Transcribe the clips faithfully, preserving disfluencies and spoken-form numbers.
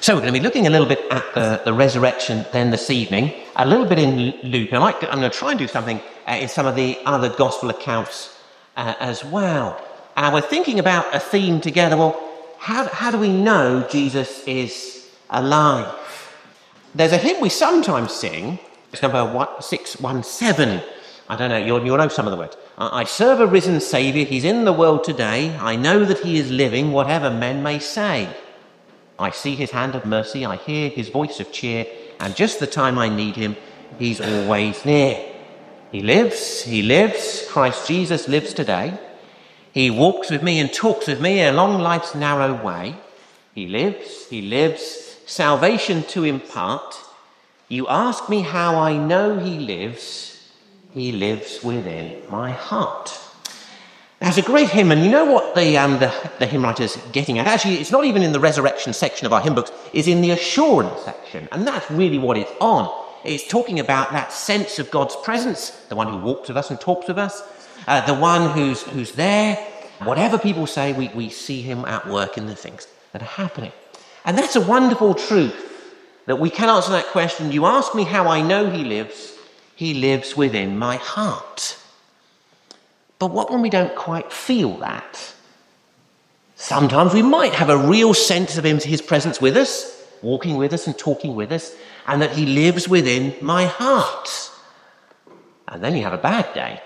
So we're going to be looking a little bit at the, the resurrection then this evening, a little bit in Luke. I might, I'm going to try and do something uh, in some of the other gospel accounts uh, as well. And we're thinking about a theme together. Well, how, how do we know Jesus is alive? There's a hymn we sometimes sing. It's number six one seven. I don't know, you'll, you'll know some of the words. I serve a risen Saviour, he's in the world today. I know that he is living, whatever men may say. I see his hand of mercy, I hear his voice of cheer, and just the time I need him, he's always near. He lives, he lives, Christ Jesus lives today. He walks with me and talks with me along life's narrow way. He lives, he lives, salvation to impart. You ask me how I know he lives. He lives within my heart. That's a great hymn, and you know what the, um, the, the hymn writer's getting at? Actually, it's not even in the resurrection section of our hymn books, it's in the assurance section, and that's really what it's on. It's talking about that sense of God's presence, the one who walks with us and talks with us, uh, the one who's, who's there. Whatever people say, we, we see him at work in the things that are happening. And that's a wonderful truth, that we can answer that question. You ask me how I know he lives. He lives within my heart. But what when we don't quite feel that? Sometimes we might have a real sense of him, his presence with us, walking with us and talking with us, and that he lives within my heart. And then you have a bad day.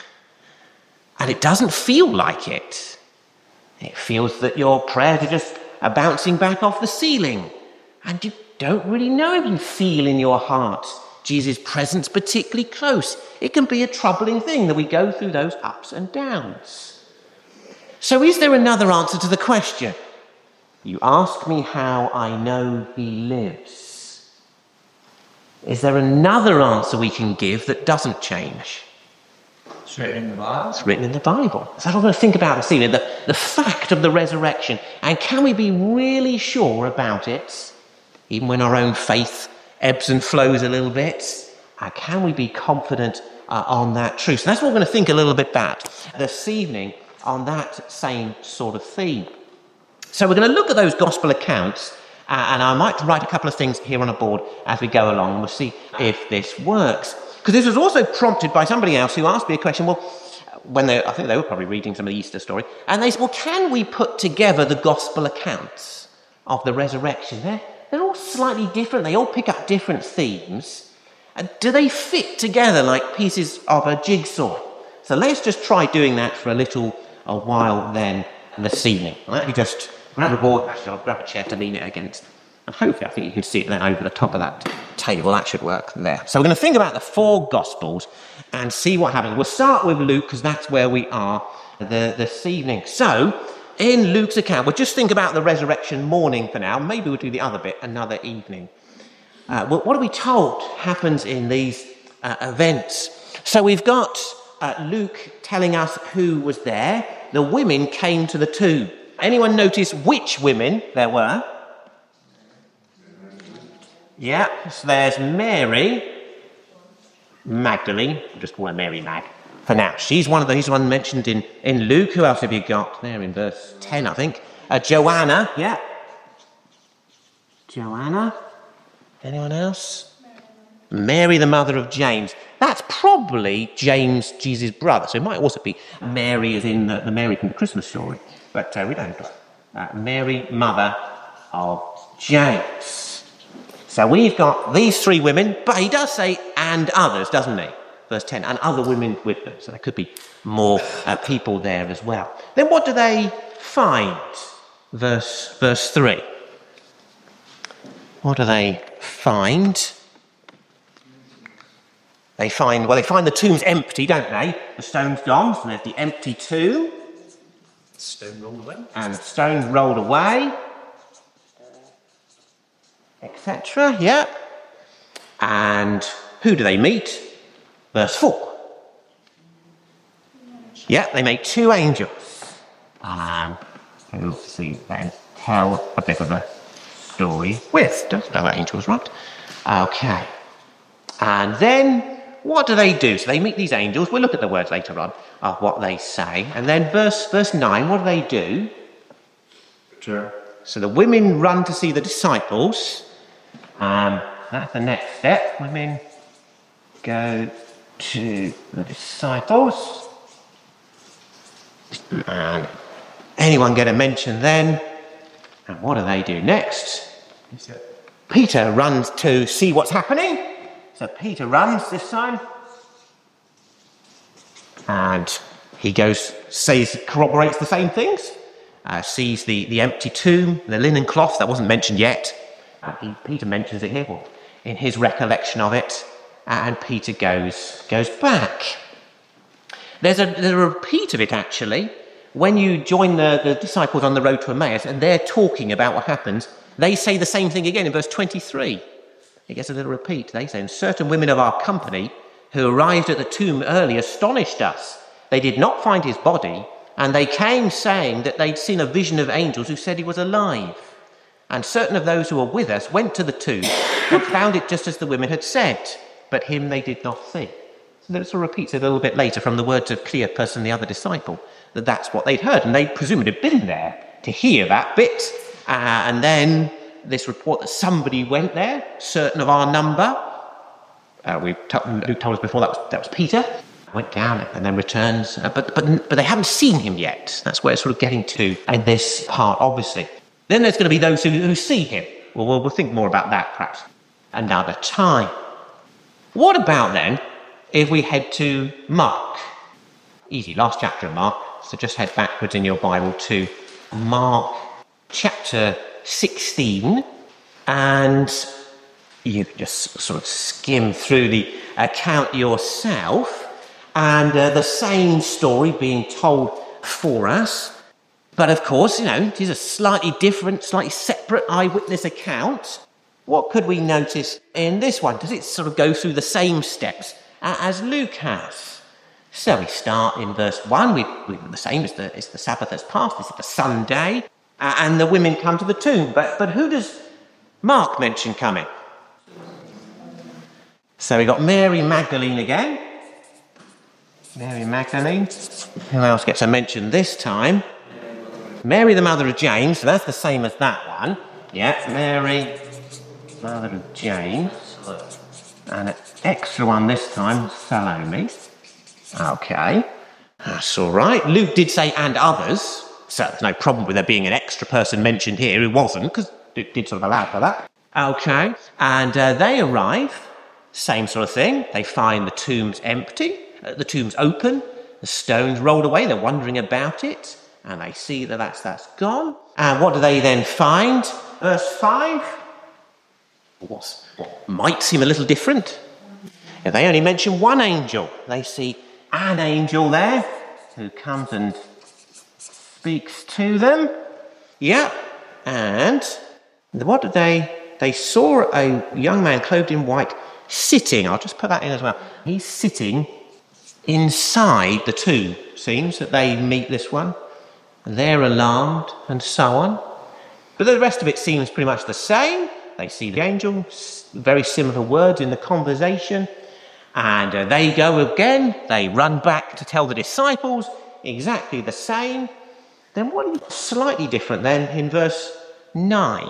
And it doesn't feel like it. It feels that your prayers are just are bouncing back off the ceiling. And you don't really know if you feel in your heart Jesus' presence particularly close. It can be a troubling thing that we go through those ups and downs. So is there another answer to the question? You ask me how I know he lives. Is there another answer we can give that doesn't change? It's written in the Bible. It's written in the Bible. So I'm going to think about this evening, the, the fact of the resurrection. And can we be really sure about it, even when our own faith ebbs and flows a little bit? Uh, can we be confident uh, on that truth? So that's what we're going to think a little bit about this evening on that same sort of theme. So we're going to look at those gospel accounts, uh, and I might write a couple of things here on a board as we go along, and we'll see if this works. Because this was also prompted by somebody else who asked me a question, well, when they, I think they were probably reading some of the Easter story, and they said, well, can we put together the gospel accounts of the resurrection? They're, they're all slightly different. They all pick up different themes. And do they fit together like pieces of a jigsaw? So let's just try doing that for a little a while then this evening. Let me just grab a board, actually I'll grab a chair to lean it against. And hopefully I think you can see it then over the top of that table. That should work there. So we're going to think about the four Gospels and see what happens. We'll start with Luke because that's where we are the, this evening. So in Luke's account, we'll just think about the resurrection morning for now. Maybe we'll do the other bit another evening. Uh, well, what are we told happens in these uh, events? So we've got uh, Luke telling us who was there. The women came to the tomb. Anyone notice which women there were? Yeah, so there's Mary Magdalene. We'll just call her Mary Mag for now. She's one of these one mentioned in, in Luke. Who else have you got there in verse ten, I think? Uh, Joanna, yeah. Joanna. Anyone else? Mary. Mary, the mother of James. That's probably James, Jesus' brother. So it might also be Mary as in the, the Mary from the Christmas story. But uh, we don't know. Uh, Mary, mother of James. So we've got these three women, but he does say, and others, doesn't he? Verse ten, and other women with them. So there could be more uh, people there as well. Then what do they find? Verse, verse three. What do they find? They find, well, they find the tomb's empty, don't they? The stone's gone, so there's the empty tomb. Stone rolled away. And the stone rolled away. Etc. Yeah. And who do they meet? Verse four. Yeah, they meet two angels. Um, who obviously then tell a bit of a story with. Don't know angels, right? Okay. And then what do they do? So they meet these angels. We'll look at the words later on of what they say. And then verse verse nine, what do they do? To So the women run to see the disciples. Um, that's the next step. Women go to the disciples. And anyone get a mention then? And what do they do next? Peter runs to see what's happening. So Peter runs this time. And he goes, says, corroborates the same things. Uh, sees the, the empty tomb, the linen cloth, that wasn't mentioned yet. Uh, he, Peter mentions it here, well, in his recollection of it. And Peter goes goes back. There's a, there's a repeat of it, actually. When you join the, the disciples on the road to Emmaus, and they're talking about what happens, they say the same thing again in verse twenty-three. It gets a little repeat. They say, and certain women of our company who arrived at the tomb early astonished us. They did not find his body, and they came saying that they'd seen a vision of angels who said he was alive. And certain of those who were with us went to the tomb and found it just as the women had said, but him they did not see. So that sort of repeats it a little bit later from the words of Cleopas and the other disciple, that that's what they'd heard, and they presumably had been there to hear that bit. Uh, and then this report that somebody went there, certain of our number. Uh, we t- Luke told us before that was, that was Peter. Went down and then returns, uh, but but but they haven't seen him yet. That's where it's sort of getting to in this part, obviously. Then there's going to be those who, who see him. Well, well, we'll think more about that perhaps another time. What about then if we head to Mark? Easy, last chapter of Mark. So just head backwards in your Bible to Mark chapter sixteen, and you can just sort of skim through the account yourself. And uh, the same story being told for us. But of course, you know, it is a slightly different, slightly separate eyewitness account. What could we notice in this one? Does it sort of go through the same steps uh, as Luke has? So we start in verse one. We, we the same as the, it's the Sabbath has passed. It's the Sunday. Uh, and the women come to the tomb. But, but who does Mark mention coming? So we got Mary Magdalene again. Mary Magdalene. Who else gets a mention this time? Mary, the mother of James. So that's the same as that one. Yeah, Mary, mother of James. And an extra one this time, Salome. Okay, that's all right. Luke did say and others. So there's no problem with there being an extra person mentioned here who wasn't, because Luke did sort of allow for that. Okay, and uh, they arrive. Same sort of thing. They find the tomb's empty. The tomb's open, the stone's rolled away, they're wondering about it, and they see that that's, that's gone. And what do they then find? Verse five. What's, what might seem a little different. If they only mention one angel, they see an angel there who comes and speaks to them. Yeah, and what did they... They saw a young man clothed in white sitting. I'll just put that in as well. He's sitting inside the tomb. Seems that they meet this one, and they're alarmed and so on. But the rest of it seems pretty much the same. They see the angel, very similar words in the conversation, and uh, they go again. They run back to tell the disciples exactly the same. Then what is slightly different then in verse nine,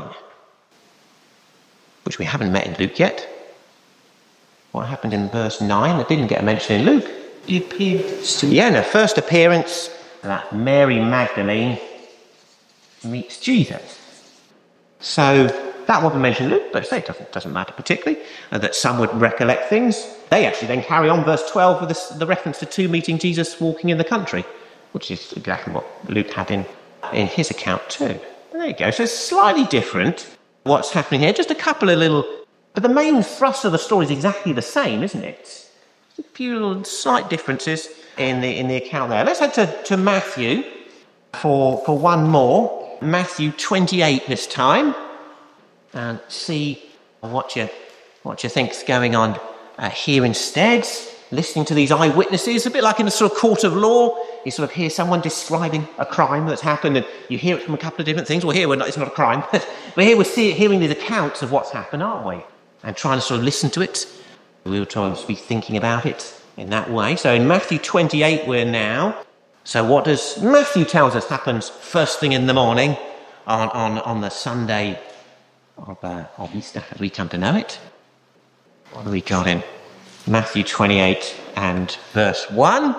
which we haven't met in Luke yet. What happened in verse nine that didn't get a mention in Luke? He appeared to... Yeah, in her first appearance, that Mary Magdalene meets Jesus. So that wasn't mentioned in Luke, but it doesn't, doesn't matter particularly, uh, that some would recollect things. They actually then carry on verse twelve with the, the reference to two meeting Jesus walking in the country, which is exactly what Luke had in, in his account too. There you go. So it's slightly different what's happening here. Just a couple of little... But the main thrust of the story is exactly the same, isn't it? A few little slight differences in the in the account there. Let's head to, to Matthew for, for one more. Matthew twenty-eight this time. And see what you, what you think's going on uh, here instead. Listening to these eyewitnesses, a bit like in a sort of court of law. You sort of hear someone describing a crime that's happened, and you hear it from a couple of different things. Well, here we're not, it's not a crime, but here we're see, hearing these accounts of what's happened, aren't we? And trying to sort of listen to it. We will try to be thinking about it in that way. So in Matthew twenty-eight we're now. So what does Matthew tells us happens first thing in the morning on, on, on the Sunday of, uh, of Easter, as we come to know it. What have we got in Matthew twenty-eight and verse one?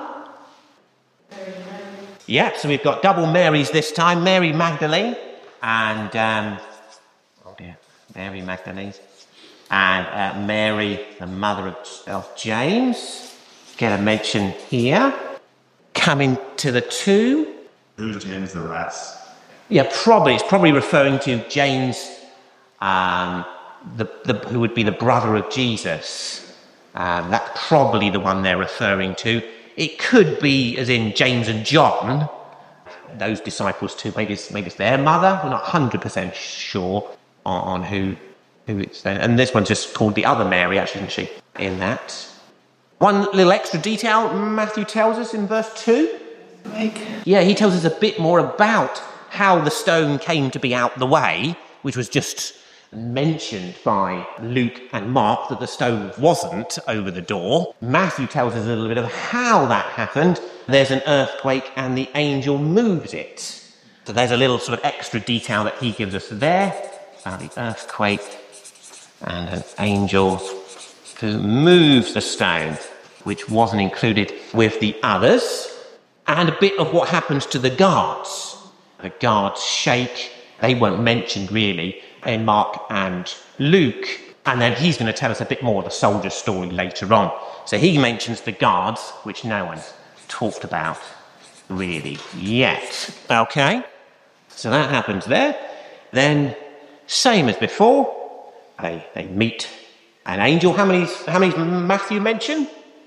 Yeah, so we've got double Marys this time. Mary Magdalene and, um, oh dear, Mary Magdalene. And uh, Mary, the mother of, of James. Get a mention here. Coming to the tomb. Who's James the last? Yeah, probably. It's probably referring to James, um, the, the, who would be the brother of Jesus. Um, that's probably the one they're referring to. It could be, as in James and John, those disciples too. Maybe it's, maybe it's their mother. We're not one hundred percent sure on, on who, who it's there. And this one's just called the other Mary, actually, isn't she, in that. One little extra detail Matthew tells us in verse two. Yeah, he tells us a bit more about how the stone came to be out the way, which was just mentioned by Luke and Mark, that the stone wasn't over the door. Matthew tells us a little bit of how that happened. There's an earthquake and the angel moves it. So there's a little sort of extra detail that he gives us there about the earthquake and an angel who moves the stone, which wasn't included with the others, and a bit of what happens to the guards. The guards shake. They weren't mentioned really in Mark and Luke, and then he's going to tell us a bit more of the soldier story later on. So he mentions the guards, which no one's talked about really yet. Okay, so that happens there. Then, same as before, they, they meet an angel. How many, how many does Matthew mention?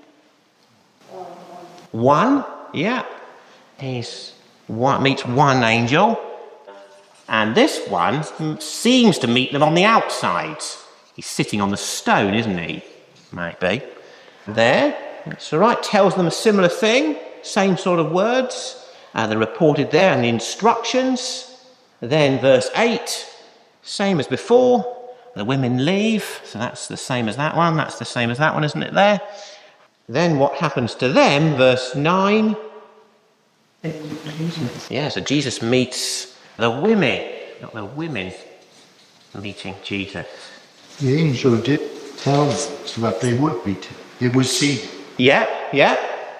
One, yeah. He's one, meets one angel. And this one seems to meet them on the outside. He's sitting on the stone, isn't he? Might be. There, that's all right. Tells them a similar thing. Same sort of words. Uh, they're reported there and the instructions. Then verse eight, same as before. The women leave. So that's the same as that one. That's the same as that one, isn't it there? Then what happens to them? Verse nine. Yeah, so Jesus meets the women, not the women meeting Jesus. The angel did tell them that they would meet him. They would see him. Yeah, yeah.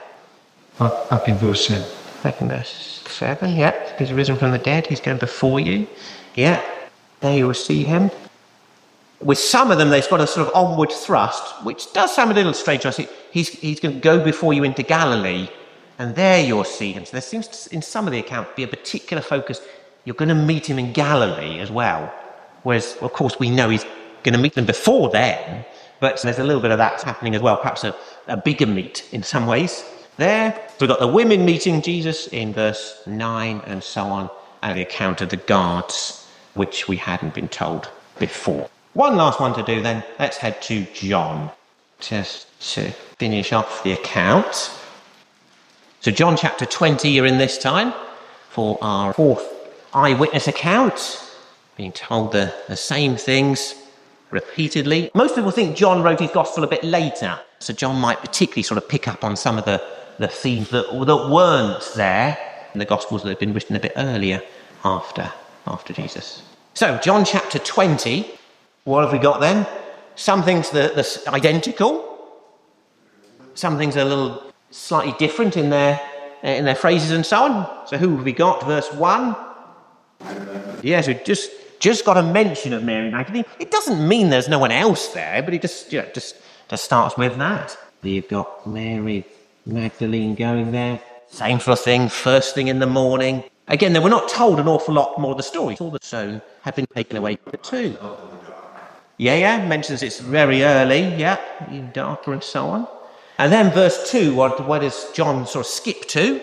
Up in verse seven. Back in verse seven, yeah. He's risen from the dead. He's going before you. Yeah. There you will see him. With some of them, they've got a sort of onward thrust, which does sound a little strange to us. He's, he's going to go before you into Galilee, and there you'll see him. So there seems to, in some of the accounts, be a particular focus. You're going to meet him in Galilee as well. Whereas, of course, we know he's going to meet them before then, but there's a little bit of that happening as well, perhaps a, a bigger meet in some ways. There, we've got the women meeting Jesus in verse nine and so on, and the account of the guards, which we hadn't been told before. One last one to do then. Let's head to John, just to finish off the account. So John chapter twenty, you're in this time for our fourth eyewitness account, being told the, the same things repeatedly. Most people think John wrote his gospel a bit later, so John might particularly sort of pick up on some of the, the themes that, that weren't there in the gospels that had been written a bit earlier after, after Jesus. So John chapter twenty, what have we got then? Some things that are identical, some things are a little slightly different in their in their phrases and so on. So who have we got? Verse one. Yes, we just just got a mention of Mary Magdalene. It doesn't mean there's no one else there, but it just you know, just just starts with that. You've got Mary Magdalene going there. Same sort of thing. First thing in the morning. Again, they were not told an awful lot more of the story. All the stone had been taken away from the tomb. Yeah, yeah. Mentions it's very early. Yeah, even darker and so on. And then verse two, what, what does John sort of skip to?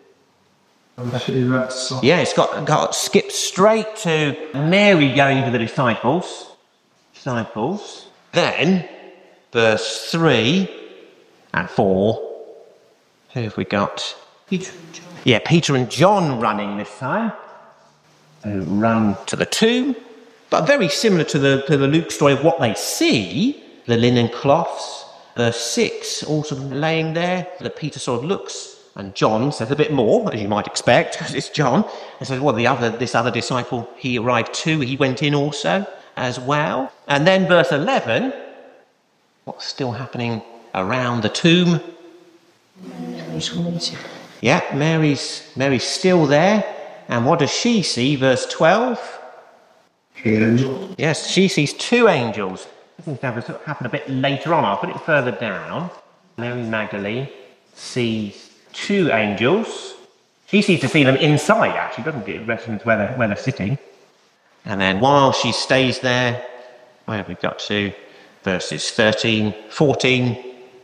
Yeah, it's got, got skipped straight to Mary going to the disciples. Disciples. Then, verse three and four. Who have we got? Peter and John. Yeah, Peter and John running this time. Who run to the tomb. But very similar to the, to the Luke story of what they see. The linen cloths. Verse six, all sort of laying there. That Peter sort of looks And John says a bit more, as you might expect, because it's John. And says, well, the other, this other disciple, he arrived too. He went in also as well. And then verse eleven, what's still happening around the tomb? Yeah, Mary's, Mary's still there. And what does she see? Verse twelve. Angel. Yes, she sees two angels. This seems to have happen a bit later on. I'll put it further down. Mary Magdalene sees two angels. She seems to see them inside, actually, doesn't it? Reference where they're, where they're sitting. And then while she stays there, where have we got to? Verses thirteen, fourteen.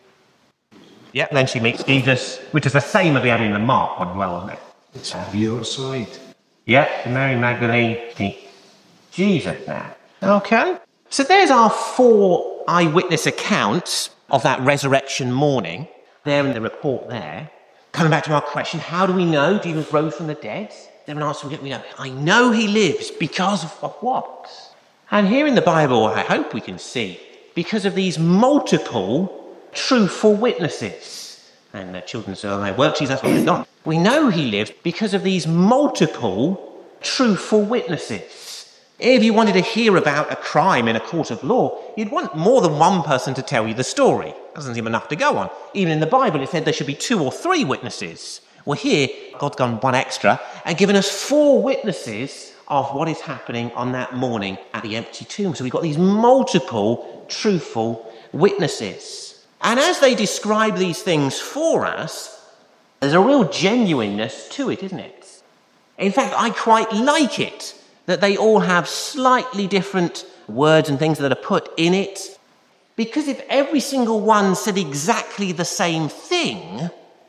Yeah, then she meets Jesus, which is the same as we had in the Mark one as well, isn't it? It's on the other side. Yeah, Mary Magdalene meets Jesus now. Okay. So there's our four eyewitness accounts of that resurrection morning. There in the report there. Coming back to our question, how do we know Jesus rose from the dead? Then an answer we know. I know he lives because of, of what? And here in the Bible, I hope we can see, because of these multiple truthful witnesses. And the children say, oh, they work, Jesus, that's what they've got. We know he lives because of these multiple truthful witnesses. If you wanted to hear about a crime in a court of law, you'd want more than one person to tell you the story. Doesn't seem enough to go on. Even in the Bible, it said there should be two or three witnesses. Well, here, God's gone one extra and given us four witnesses of what is happening on that morning at the empty tomb. So we've got these multiple truthful witnesses. And as they describe these things for us, there's a real genuineness to it, isn't it? In fact, I quite like it that they all have slightly different words and things that are put in it. Because if every single one said exactly the same thing,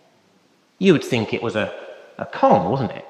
you would think it was a, a con, wasn't it?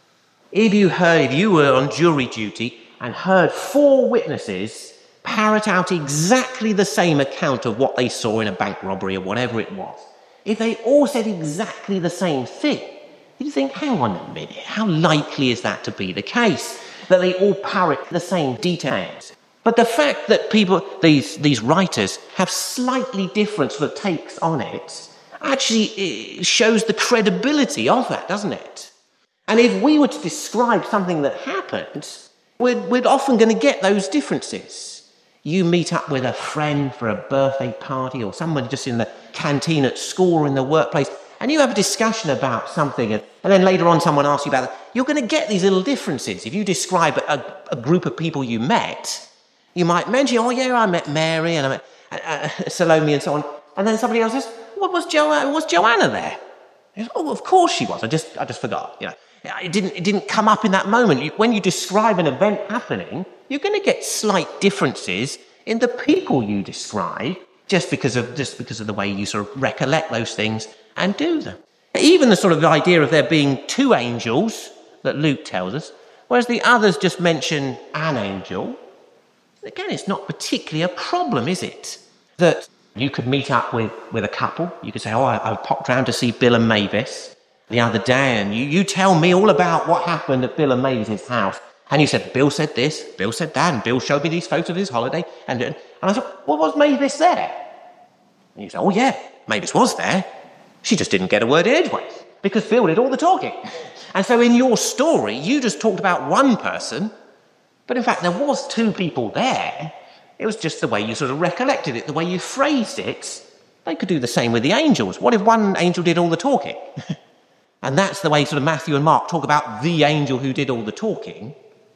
If you heard, if you were on jury duty and heard four witnesses parrot out exactly the same account of what they saw in a bank robbery or whatever it was, if they all said exactly the same thing, you'd think, hang on a minute, how likely is that to be the case? That they all parrot the same details. But the fact that people, these, these writers, have slightly different sort of takes on it, actually shows the credibility of that, doesn't it? And if we were to describe something that happened, we're, we're often going to get those differences. You meet up with a friend for a birthday party or somebody just in the canteen at school or in the workplace, and you have a discussion about something, and, and then later on someone asks you about it, you're going to get these little differences. If you describe a, a group of people you met, you might mention, oh yeah, I met Mary and I met uh, uh, Salome and so on. And then somebody else says, what was Joanna? Was Joanna there? He says, oh, of course she was. I just, I just forgot. You know, it didn't, it didn't come up in that moment. You, when you describe an event happening, you're going to get slight differences in the people you describe, just because of just because of the way you sort of recollect those things and do them. Even the sort of idea of there being two angels that Luke tells us, whereas the others just mention an angel. Again, it's not particularly a problem, is it? That you could meet up with, with a couple. You could say, oh, I, I popped round to see Bill and Mavis the other day, and you, you tell me all about what happened at Bill and Mavis's house. And you said, Bill said this, Bill said that, and Bill showed me these photos of his holiday. And, and I thought, well, was Mavis there? And you say, oh, yeah, Mavis was there. She just didn't get a word edgeways because Bill did all the talking. And so in your story, you just talked about one person, but in fact, there was two people there. It was just the way you sort of recollected it, the way you phrased it. They could do the same with the angels. What if one angel did all the talking? And that's the way sort of Matthew and Mark talk about the angel who did all the talking.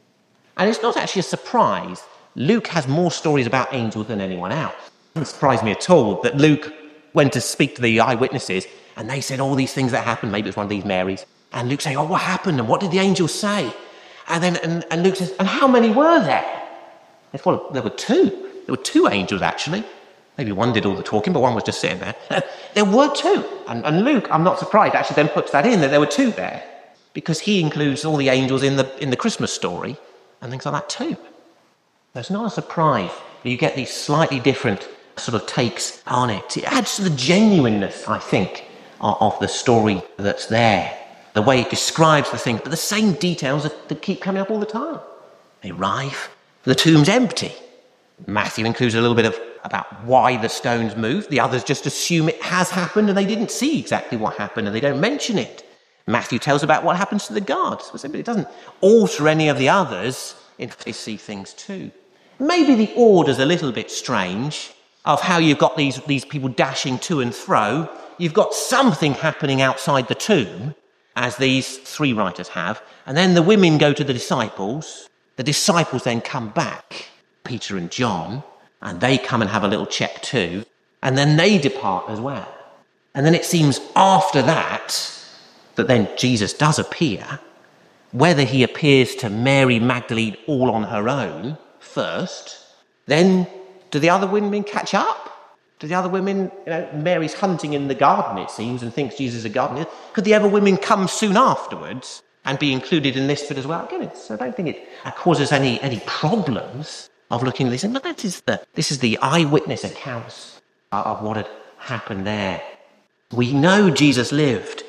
And it's not actually a surprise. Luke has more stories about angels than anyone else. It doesn't surprise me at all that Luke went to speak to the eyewitnesses and they said all these things that happened. Maybe it was one of these Marys. And Luke saying, oh, what happened? And what did the angels say? And then and, and Luke says, and how many were there? Said, well, there were two. There were two angels, actually. Maybe one did all the talking, but one was just sitting there. There were two. And, and Luke, I'm not surprised, actually then puts that in, that there were two there. Because he includes all the angels in the in the Christmas story and things like that too. It's not a surprise that you get these slightly different sort of takes on it. It adds to the genuineness, I think, of, of the story that's there. The way it describes the things, but the same details that, that keep coming up all the time. They arrive, the tomb's empty. Matthew includes a little bit of about why the stones moved. The others just assume it has happened and they didn't see exactly what happened and they don't mention it. Matthew tells about what happens to the guards. But it doesn't alter any of the others if they see things too. Maybe the order's a little bit strange of how you've got these, these people dashing to and fro. You've got something happening outside the tomb, as these three writers have, and then the women go to the disciples. The disciples then come back, Peter and John, and they come and have a little check too, and then they depart as well. And then it seems after that, that then Jesus does appear, whether he appears to Mary Magdalene all on her own first, then do the other women catch up? Do the other women, you know, Mary's hunting in the garden, it seems, and thinks Jesus is a gardener. Could the other women come soon afterwards and be included in this bit as well? Again, it's, I don't think it causes any, any problems of looking at this. But that is the, this is the eyewitness accounts of what had happened there. We know Jesus lived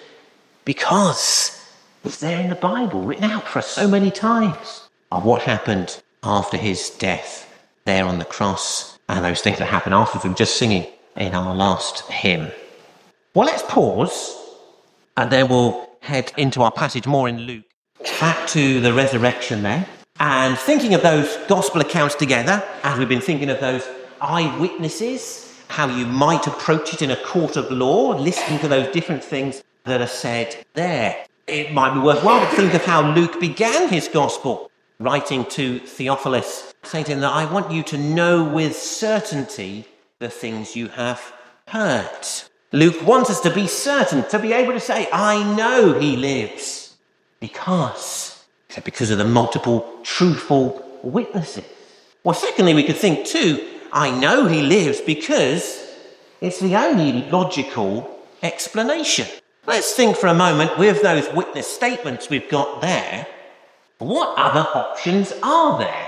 because it's there in the Bible, written out for us so many times, of what happened after his death there on the cross and those things that happened afterwards. We were just singing in our last hymn. Well, let's pause and then we'll head into our passage more in Luke. Back to the resurrection there. And thinking of those gospel accounts together, as we've been thinking of those eyewitnesses, how you might approach it in a court of law, listening to those different things that are said there. It might be worthwhile to think of how Luke began his gospel, writing to Theophilus, saying to him that I want you to know with certainty the things you have heard. Luke wants us to be certain, to be able to say, I know he lives, because, because of the multiple truthful witnesses. Well, secondly, we could think too, I know he lives because it's the only logical explanation. Let's think for a moment with those witness statements we've got there. What other options are there?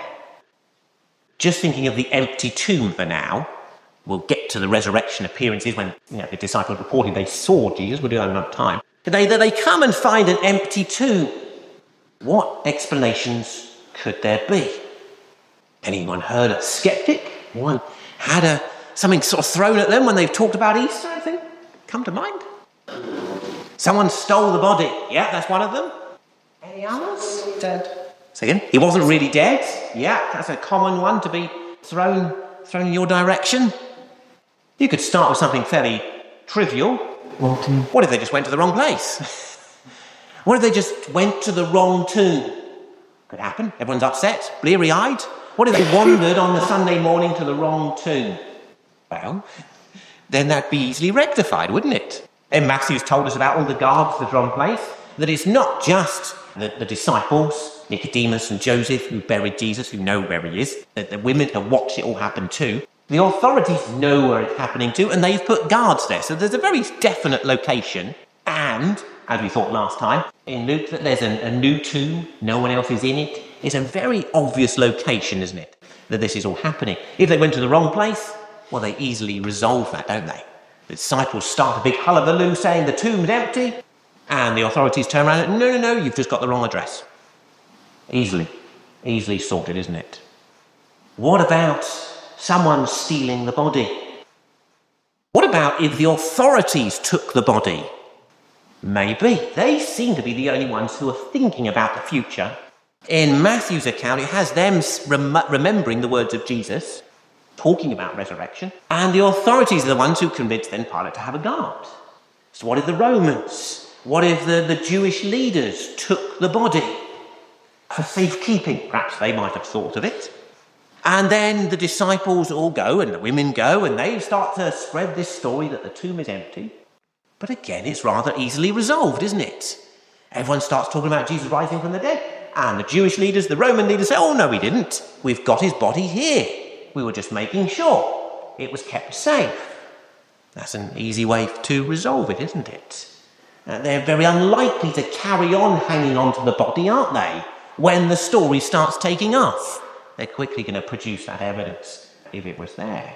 Just thinking of the empty tomb for now. We'll get to the resurrection appearances when, you know, the disciples reporting they saw Jesus. We'll do that another time. Today, that they come and find an empty tomb. What explanations could there be? Anyone heard a skeptic? Anyone had a, something sort of thrown at them when they've talked about Easter? Anything come to mind? Someone stole the body. Yeah, that's one of them. Any others? Dead. Say again? He wasn't really dead. Yeah, that's a common one to be thrown, thrown in your direction. You could start with something fairly trivial. What if they just went to the wrong place? What if they just went to the wrong tomb? Could happen. Everyone's upset, bleary-eyed. What if they wandered on the Sunday morning to the wrong tomb? Well, then that'd be easily rectified, wouldn't it? And Matthew's told us about all the guards at the wrong place, that it's not just the, the disciples, Nicodemus and Joseph, who buried Jesus, who know where he is. The, the women have watched it all happen too. The authorities know where it's happening to, and they've put guards there. So there's a very definite location. And, as we thought last time, in Luke, that there's a, a new tomb, no one else is in it. It's a very obvious location, isn't it, that this is all happening. If they went to the wrong place, well, they easily resolve that, don't they? The disciples start a big hullabaloo saying the tomb's empty, and the authorities turn around and, no, no, no, you've just got the wrong address. Easily, easily sorted, isn't it? What about someone stealing the body? What about if the authorities took the body? Maybe. They seem to be the only ones who are thinking about the future. In Matthew's account, it has them rem- remembering the words of Jesus, talking about resurrection, and the authorities are the ones who convinced then Pilate to have a guard. So what if the Romans, what if the, the Jewish leaders took the body for safekeeping? Perhaps they might have thought of it. And then the disciples all go, and the women go, and they start to spread this story that the tomb is empty. But again, it's rather easily resolved, isn't it? Everyone starts talking about Jesus rising from the dead, and the Jewish leaders, the Roman leaders say, oh, no, we didn't. We've got his body here. We were just making sure it was kept safe. That's an easy way to resolve it, isn't it? Uh, they're very unlikely to carry on hanging on to the body, aren't they? When the story starts taking off, they're quickly going to produce that evidence if it was there.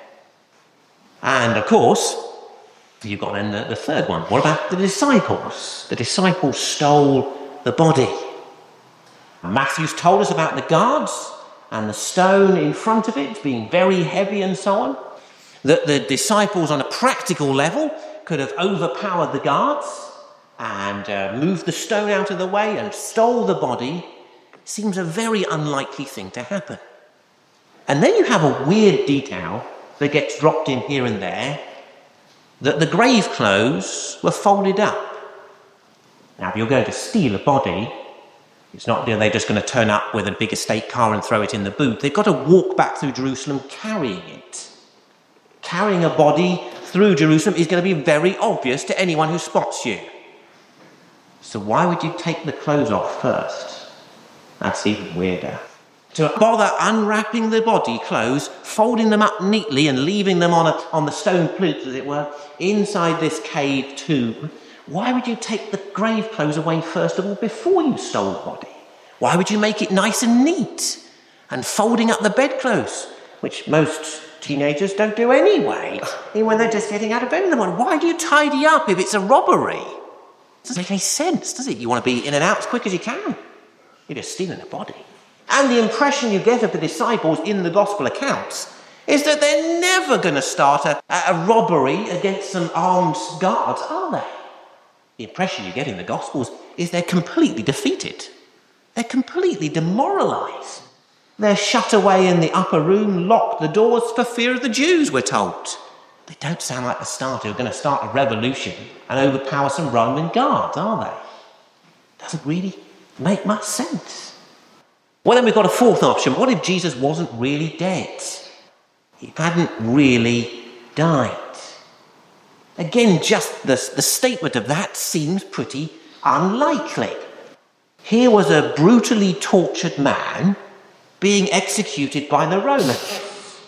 And of course, you've got then the, the third one. What about the disciples? The disciples stole the body. Matthew's told us about the guards and the stone in front of it being very heavy and so on. that the disciples on a practical level could have overpowered the guards and uh, moved the stone out of the way and stole the body seems a very unlikely thing to happen. And then you have a weird detail that gets dropped in here and there, that the grave clothes were folded up. Now, if you're going to steal a body, it's not you know, they're just going to turn up with a big estate car and throw it in the boot. They've got to walk back through Jerusalem carrying it. Carrying a body through Jerusalem is going to be very obvious to anyone who spots you. So why would you take the clothes off first? That's even weirder. To bother unwrapping the body clothes, folding them up neatly and leaving them on, a, on the stone plinths, as it were, inside this cave tomb, why would you take the grave clothes away first of all before you stole the body? Why would you make it nice and neat and folding up the bedclothes, which most teenagers don't do anyway, even when they're just getting out of bed in the morning? Why do you tidy up if it's a robbery? It doesn't make any sense, does it? You want to be in and out as quick as you can. You're just stealing a body. And the impression you get of the disciples in the gospel accounts is that they're never going to start a, a robbery against some armed guards, are they? The impression you get in the gospels is they're completely defeated. They're completely demoralised. They're shut away in the upper room, locked the doors for fear of the Jews, we're told. They don't sound like the start who are going to start a revolution and overpower some Roman guards, are they? Doesn't really make much sense. Well, then we've got a fourth option. What if Jesus wasn't really dead? He hadn't really died. Again, just the, the statement of that seems pretty unlikely. Here was a brutally tortured man being executed by the Romans.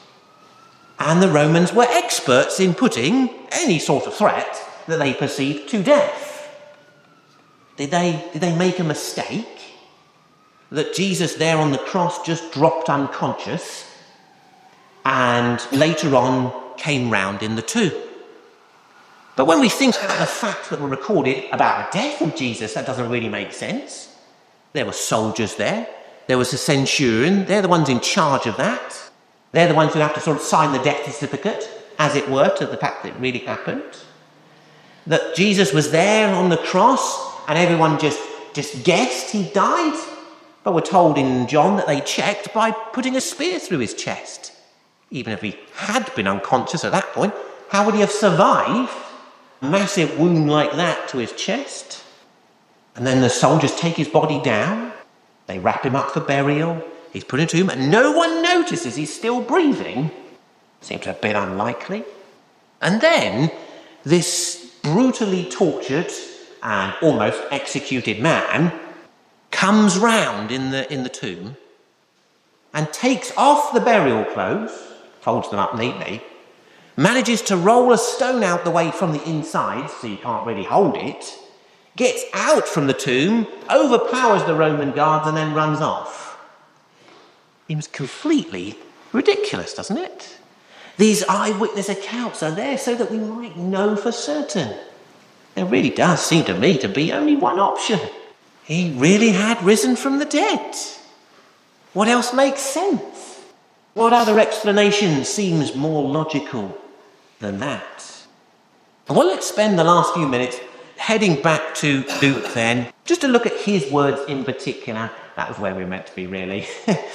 And the Romans were experts in putting any sort of threat that they perceived to death. Did they, did they make a mistake? That Jesus there on the cross just dropped unconscious and later on came round in the tomb. But when we think about the facts that were recorded about the death of Jesus, that doesn't really make sense. There were soldiers there. There was a centurion. They're the ones in charge of that. They're the ones who have to sort of sign the death certificate, as it were, to the fact that it really happened. That Jesus was there on the cross and everyone just, just guessed he died. But we're told in John that they checked by putting a spear through his chest. Even if he had been unconscious at that point, how would he have survived a massive wound like that to his chest? And then the soldiers take his body down. They wrap him up for burial. He's put into a tomb, and no one notices he's still breathing. Seems a bit unlikely. And then this brutally tortured and almost executed man comes round in the, in the tomb and takes off the burial clothes, folds them up neatly, manages to roll a stone out the way from the inside so you can't really hold it, gets out from the tomb, overpowers the Roman guards and then runs off. Seems completely ridiculous, doesn't it? These eyewitness accounts are there so that we might know for certain. There really does seem to me to be only one option. He really had risen from the dead. What else makes sense? What other explanation seems more logical than that? Well, let's spend the last few minutes heading back to Luke then, just to look at his words in particular. That was where we were meant to be, really.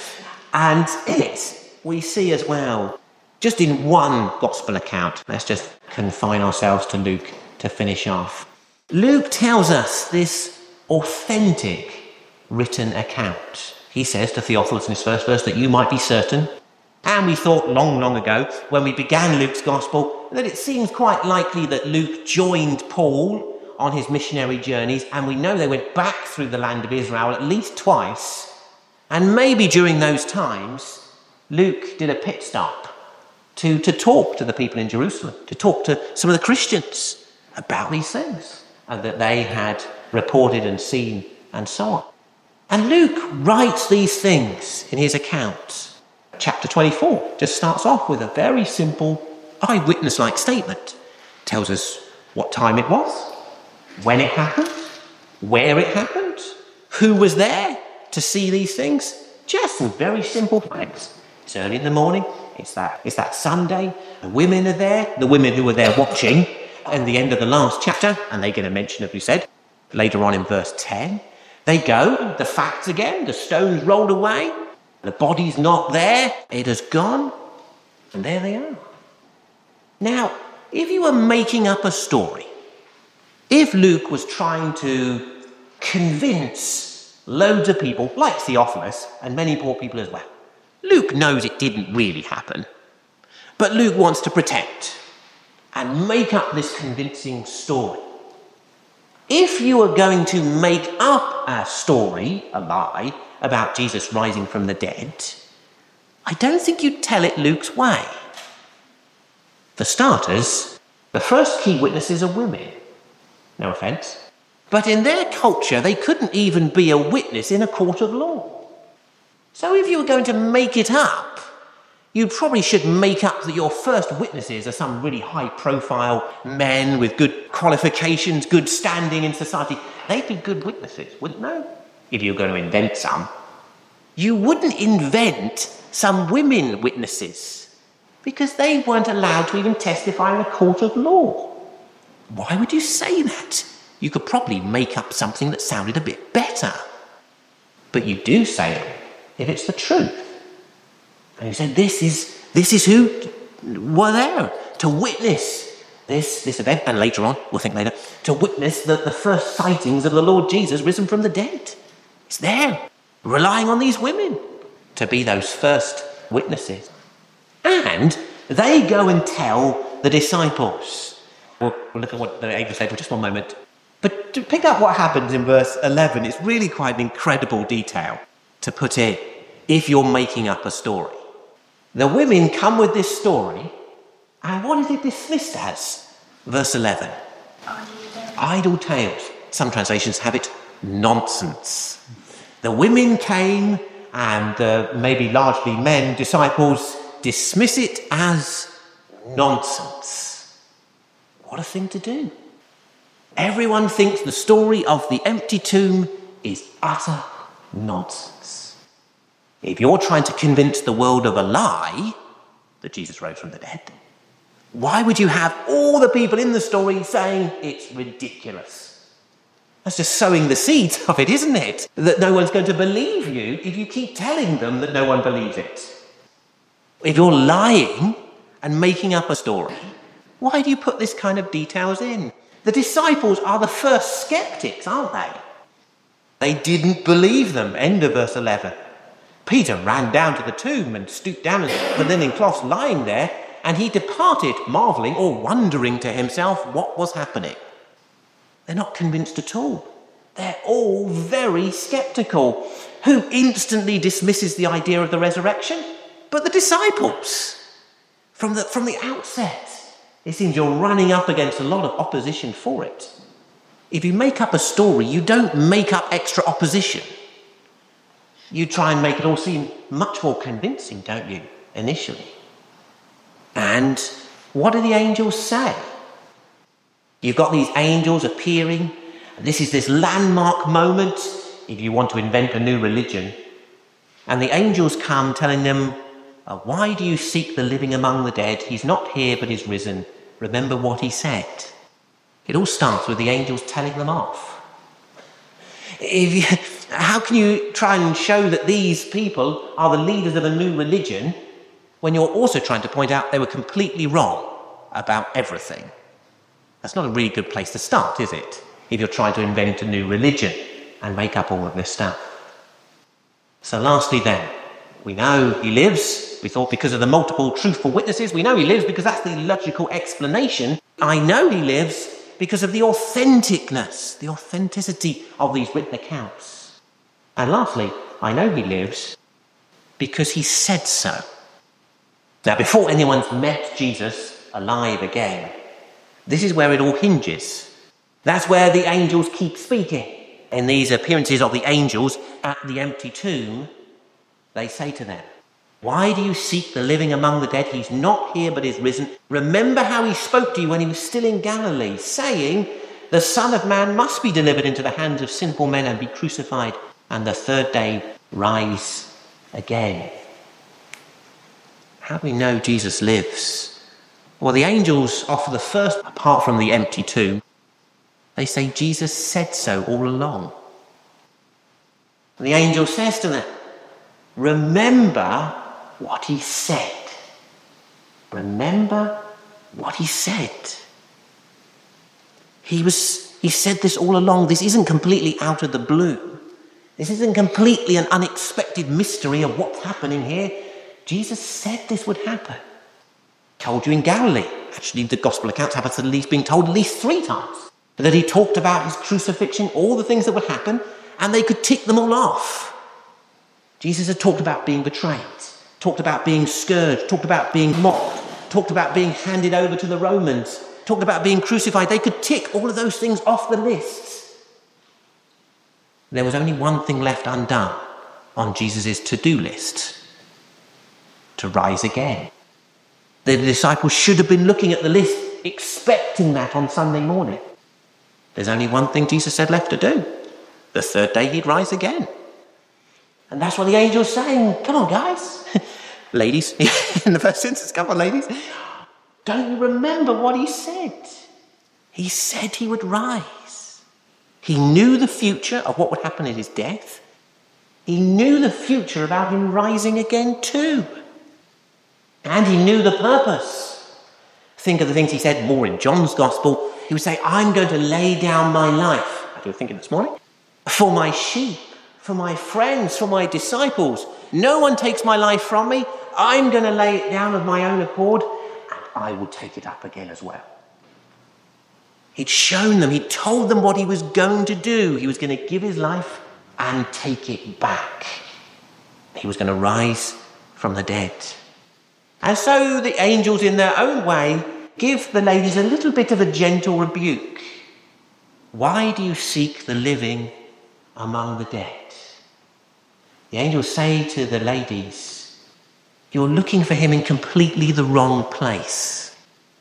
And in it, we see as well, just in one gospel account, let's just confine ourselves to Luke to finish off. Luke tells us this authentic written account. He says to Theophilus in his first verse that you might be certain. And we thought long, long ago, when we began Luke's gospel, that it seems quite likely that Luke joined Paul on his missionary journeys, and we know they went back through the land of Israel at least twice. And maybe during those times, Luke did a pit stop to, to talk to the people in Jerusalem, to talk to some of the Christians about these things, and that they had reported and seen and so on. And Luke writes these things in his account. Chapter twenty-four just starts off with a very simple eyewitness-like statement. Tells us what time it was, when it happened, where it happened, who was there to see these things. Just some very simple facts. It's early in the morning, It's that, it's that Sunday. The women are there, the women who were there watching at the end of the last chapter, and they get a mention, as we said, later on in verse ten. They go, the facts again, the stone's rolled away, the body's not there, it has gone, and there they are. Now, if you were making up a story, if Luke was trying to convince loads of people, like Theophilus, and many poor people as well, Luke knows it didn't really happen, but Luke wants to protect and make up this convincing story. If you are going to make up a story, a lie, about Jesus rising from the dead, I don't think you'd tell it Luke's way. For starters, the first key witnesses are women. No offence. But in their culture, they couldn't even be a witness in a court of law. So if you were going to make it up, you probably should make up that your first witnesses are some really high-profile men with good qualifications, good standing in society. They'd be good witnesses, wouldn't they? If you were going to invent some. You wouldn't invent some women witnesses because they weren't allowed to even testify in a court of law. Why would you say that? You could probably make up something that sounded a bit better. But you do say it if it's the truth. And you said, this is this is who were there to witness this, this event, and later on, we'll think later, to witness the, the first sightings of the Lord Jesus risen from the dead. It's there, relying on these women to be those first witnesses. And they go and tell the disciples. We'll, we'll look at what the angel said for just one moment. But to pick up what happens in verse eleven, it's really quite an incredible detail to put in if you're making up a story. The women come with this story, and what is it dismissed as? Verse eleven. Idle tales. Some translations have it nonsense. The women came, and uh, maybe largely men, disciples, dismiss it as nonsense. What a thing to do. Everyone thinks the story of the empty tomb is utter nonsense. If you're trying to convince the world of a lie, that Jesus rose from the dead, why would you have all the people in the story saying it's ridiculous? That's just sowing the seeds of it, isn't it? That no one's going to believe you if you keep telling them that no one believes it. If you're lying and making up a story, why do you put this kind of details in? The disciples are the first skeptics, aren't they? They didn't believe them. End of verse eleven. Peter ran down to the tomb and stooped down and saw the linen cloths lying there, and he departed, marvelling or wondering to himself what was happening. They're not convinced at all. They're all very sceptical. Who instantly dismisses the idea of the resurrection? But the disciples. From the, from the outset, it seems you're running up against a lot of opposition for it. If you make up a story, you don't make up extra opposition. You try and make it all seem much more convincing, don't you, initially? And what do the angels say? You've got these angels appearing. And this is this landmark moment if you want to invent a new religion. And the angels come telling them, oh, why do you seek the living among the dead? He's not here, but he's risen. Remember what he said. It all starts with the angels telling them off. If you, how can you try and show that these people are the leaders of a new religion when you're also trying to point out they were completely wrong about everything? That's not a really good place to start, is it? If you're trying to invent a new religion and make up all of this stuff. So lastly then, we know he lives. We thought because of the multiple truthful witnesses, we know he lives because that's the logical explanation. I know he lives because of the authenticness, the authenticity of these written accounts. And lastly, I know he lives because he said so. Now, before anyone's met Jesus alive again, this is where it all hinges. That's where the angels keep speaking. In these appearances of the angels at the empty tomb, they say to them, why do you seek the living among the dead? He's not here, but is risen. Remember how he spoke to you when he was still in Galilee, saying, the Son of Man must be delivered into the hands of sinful men and be crucified, and the third day rise again. How do we know Jesus lives? Well, the angels offer the first, apart from the empty tomb, they say Jesus said so all along. And the angel says to them, remember what he said. Remember what he said. He was, he said this all along. This isn't completely out of the blue. This isn't completely an unexpected mystery of what's happening here. Jesus said this would happen. Told you in Galilee. Actually, the gospel accounts have us at least being told at least three times that he talked about his crucifixion, all the things that would happen, and they could tick them all off. Jesus had talked about being betrayed, talked about being scourged, talked about being mocked, talked about being handed over to the Romans, talked about being crucified. They could tick all of those things off the lists. There was only one thing left undone on Jesus' to-do list: to rise again. The disciples should have been looking at the list, expecting that on Sunday morning. There's only one thing Jesus said left to do. The third day he'd rise again. And that's what the angel's saying. Come on, guys. Ladies, in the first instance, come on, ladies. Don't you remember what he said? He said he would rise. He knew the future of what would happen at his death. He knew the future about him rising again too. And he knew the purpose. Think of the things he said more in John's gospel. He would say, I'm going to lay down my life. I was thinking this morning. For my sheep, for my friends, for my disciples. No one takes my life from me. I'm going to lay it down of my own accord, and I will take it up again as well. He'd shown them, he'd told them what he was going to do. He was going to give his life and take it back. He was going to rise from the dead. And so the angels, in their own way, give the ladies a little bit of a gentle rebuke. Why do you seek the living among the dead? The angels say to the ladies, you're looking for him in completely the wrong place.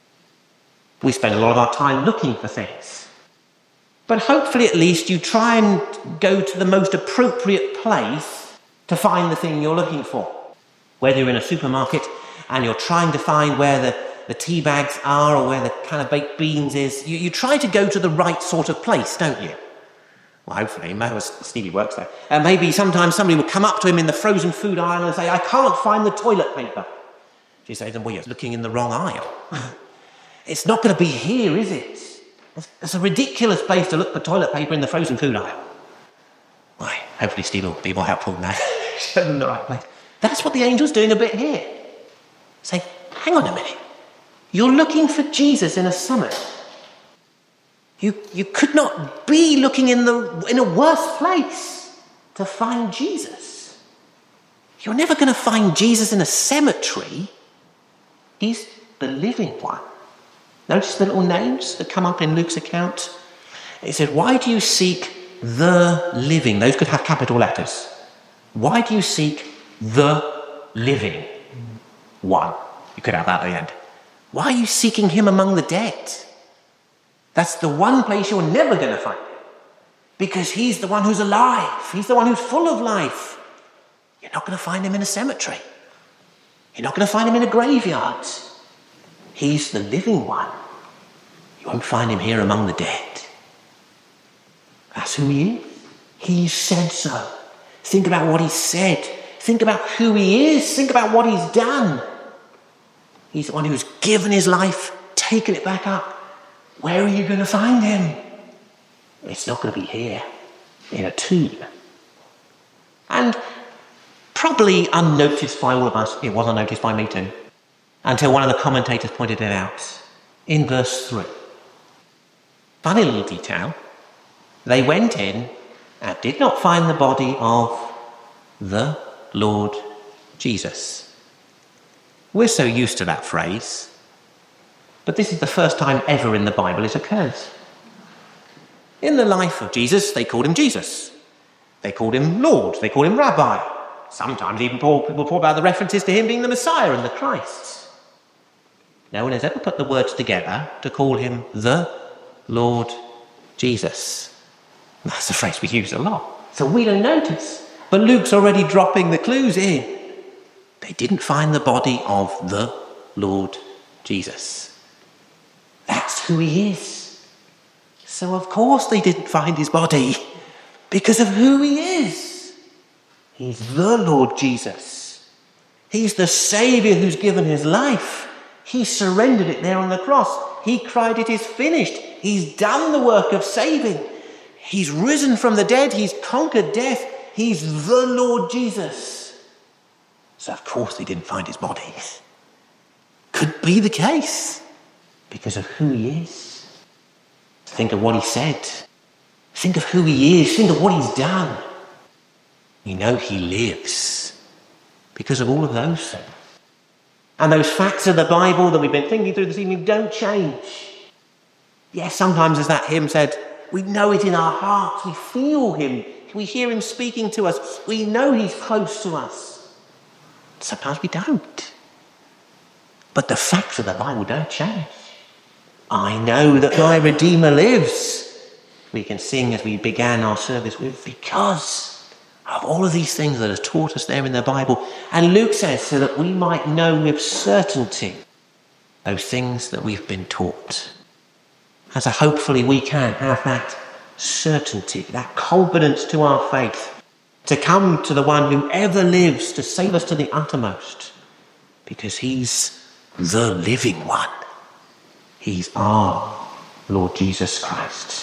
We spend a lot of our time looking for things. But hopefully at least you try and go to the most appropriate place to find the thing you're looking for. Whether you're in a supermarket and you're trying to find where the, the tea bags are or where the can of baked beans is, you, you try to go to the right sort of place, don't you? Well, hopefully, Stevie works there. And maybe sometimes somebody will come up to him in the frozen food aisle and say, I can't find the toilet paper. She says, well, you're looking in the wrong aisle. It's not going to be here, is it? It's a ridiculous place to look for toilet paper in the frozen food aisle. Why, hopefully Steve will be more helpful than that. Show them the right place. That's what the angel's doing a bit here. Say, hang on a minute. You're looking for Jesus in a summit. You, you could not be looking in, the, in a worse place to find Jesus. You're never going to find Jesus in a cemetery. He's the living one. Notice the little names that come up in Luke's account. It said, why do you seek the living? Those could have capital letters. Why do you seek the living one? You could have that at the end. Why are you seeking him among the dead? That's the one place you're never going to find him. Because he's the one who's alive. He's the one who's full of life. You're not going to find him in a cemetery. You're not going to find him in a graveyard. He's the living one. You won't find him here among the dead. That's who he is. He said so. Think about what he said. Think about who he is. Think about what he's done. He's the one who's given his life, taken it back up. Where are you going to find him? It's not going to be here, in a tomb. And probably unnoticed by all of us, it was unnoticed by me too, until one of the commentators pointed it out in verse three. Funny little detail. They went in and did not find the body of the Lord Jesus. We're so used to that phrase. But this is the first time ever in the Bible it occurs. In the life of Jesus, they called him Jesus. They called him Lord. They called him Rabbi. Sometimes even people talk about the references to him being the Messiah and the Christ. No one has ever put the words together to call him the Lord Jesus. That's a phrase we use a lot. So we don't notice. But Luke's already dropping the clues in. They didn't find the body of the Lord Jesus. That's who he is. So of course they didn't find his body, because of who he is. He's the Lord Jesus. He's the Saviour who's given his life. He surrendered it there on the cross. He cried, "It is finished." He's done the work of saving. He's risen from the dead. He's conquered death. He's the Lord Jesus. So of course they didn't find his body. Could be the case because of who he is. Think of what he said. Think of who he is. Think of what he's done. You know he lives because of all of those things. And those facts of the Bible that we've been thinking through this evening don't change. Yes, sometimes, as that hymn said, we know it in our hearts. We feel him. We hear him speaking to us. We know he's close to us. Sometimes we don't. But the facts of the Bible don't change. I know that my Redeemer lives. We can sing as we began our service with, because of all of these things that are taught us there in the Bible. And Luke says, so that we might know with certainty those things that we've been taught. And so hopefully we can have that certainty, that confidence to our faith, to come to the one who ever lives to save us to the uttermost, because he's the living one. He's our Lord Jesus Christ.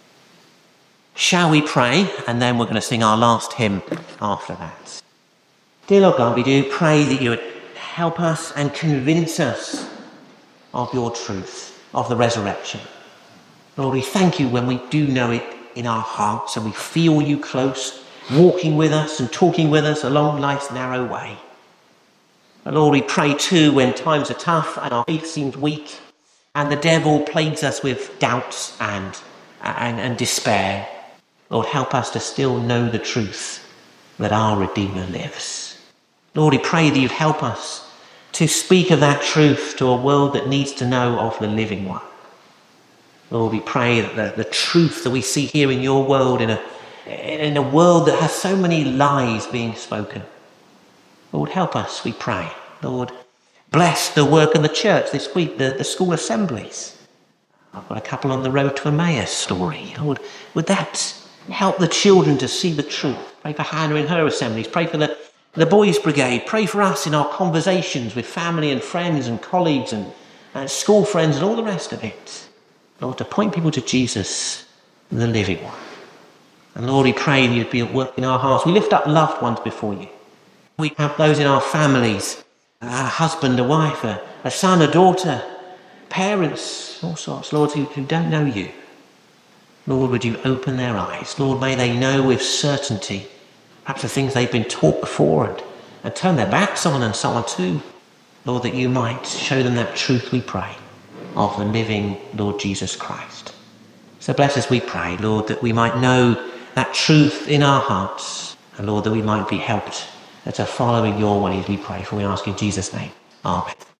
Shall we pray? And then we're going to sing our last hymn after that. Dear Lord God, we do pray that you would help us and convince us of your truth, of the resurrection. Lord, we thank you when we do know it in our hearts and we feel you close, walking with us and talking with us along life's narrow way. But Lord, we pray too when times are tough and our faith seems weak and the devil plagues us with doubts and, and, and despair. Lord, help us to still know the truth that our Redeemer lives. Lord, we pray that you'd help us to speak of that truth to a world that needs to know of the living one. Lord, we pray that the, the truth that we see here in your world, in a, in a world that has so many lies being spoken, Lord, help us, we pray. Lord, bless the work of the church this week, the, the school assemblies. I've got a couple on the road to Emmaus story. Lord, would that help the children to see the truth? Pray for Hannah in her assemblies. Pray for the, the boys' brigade. Pray for us in our conversations with family and friends and colleagues and, and school friends and all the rest of it. Lord, to point people to Jesus, the living one. And Lord, we pray that you'd be at work in our hearts. We lift up loved ones before you. We have those in our families, a husband, a wife, a, a son, a daughter, parents, all sorts, Lord, who, who don't know you. Lord, would you open their eyes? Lord, may they know with certainty perhaps the things they've been taught before and, and turn their backs on and so on too. Lord, that you might show them that truth, we pray, of the living Lord Jesus Christ. So bless us, we pray, Lord, that we might know that truth in our hearts, and Lord, that we might be helped to follow in your ways, we pray, for we ask in Jesus' name. Amen.